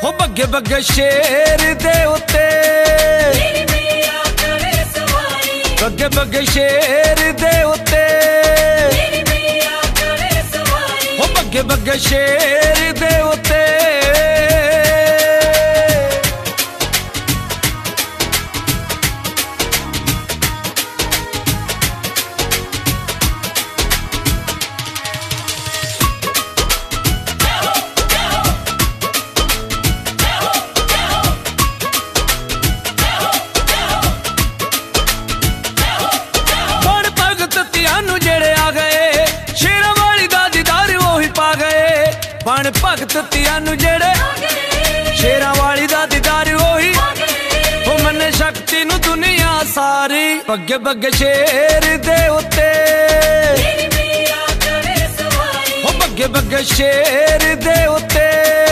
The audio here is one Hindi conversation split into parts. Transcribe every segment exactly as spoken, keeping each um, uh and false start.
हो बग्गे बग्गे शेर दे उत्ते बग्गे बग्गे शेर दे उत्ते हो बग्गे बग्गे शेर दे उत्ते बन भगत तियानु जेड़े शेरां वाली दा दीदार होई हो मन्ने शक्ति नु दुनिया सारी बग्गे बग्गे शेर दे उत्ते हो बग्गे बग्गे शेर दे उत्ते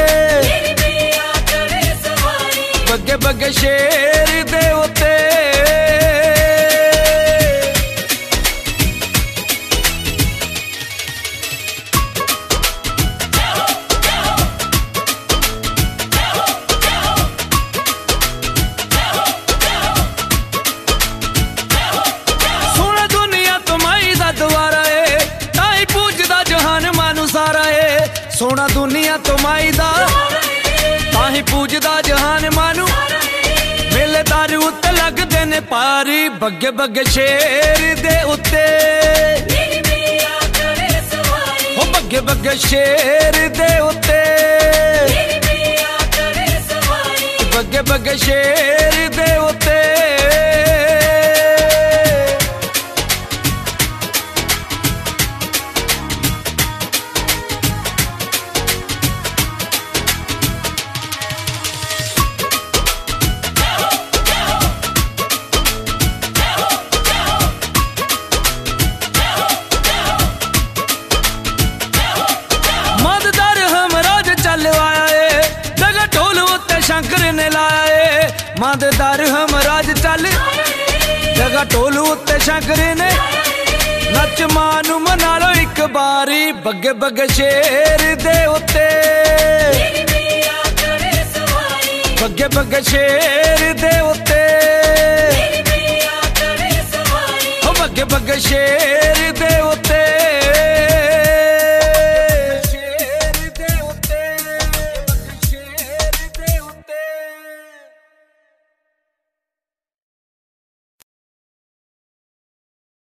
बग्गे बग्गे शेर दे उत्ते सोना दुनिया तो माई दा ताही पूजदा जहान मानू मेले दारू उत्ते लगदे ने पारी बग्गे बग्गे शेर दे उत्ते हो बग्गे बग्गे शेर दे उत्ते बग्गे बग्गे शेर दे उत्ते शंकर ने लाए मां दे दर हमराज चल जगह टोल उत्ते शंकर ने नच मां नू मना लो एक बारी बग्गे बग्गे शेर दे उत्ते बग्गे बग्गे शेर दे उत्ते हो बग्गे बग्गे शेर दे